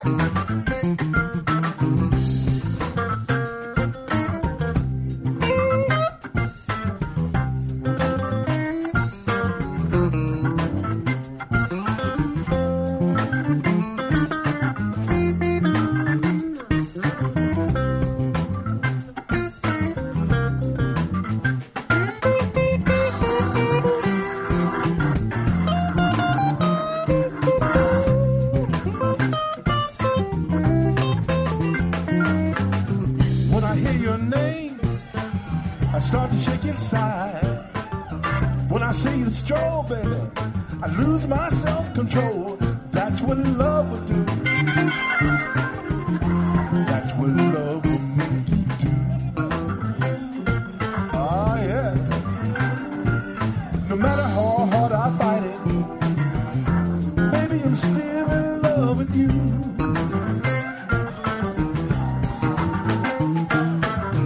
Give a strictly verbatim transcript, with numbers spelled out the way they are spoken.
Start to shake inside. When I see the strawberry, I lose my self-control. That's what love would do.